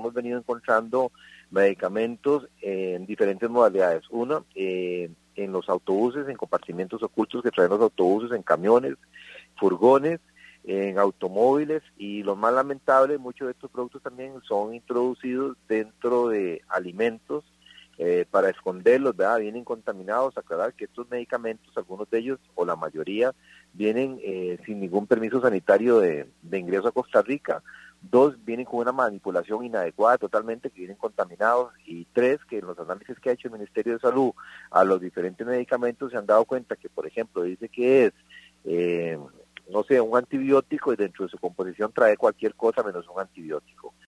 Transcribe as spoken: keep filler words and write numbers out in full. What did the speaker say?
hemos venido encontrando medicamentos en diferentes modalidades. Uno, eh, en los autobuses, en compartimientos ocultos que traen los autobuses, en camiones, furgones, en automóviles, y lo más lamentable, muchos de estos productos también son introducidos dentro de alimentos eh, para esconderlos, ¿verdad? Vienen contaminados. Aclarar que estos medicamentos, algunos de ellos o la mayoría, vienen eh, sin ningún permiso sanitario de, de ingreso a Costa Rica. Dos, vienen con una manipulación inadecuada totalmente, que vienen contaminados. Y tres, que en los análisis que ha hecho el Ministerio de Salud a los diferentes medicamentos se han dado cuenta que, por ejemplo, dice que es, eh, no sé, un antibiótico, y dentro de su composición trae cualquier cosa menos un antibiótico.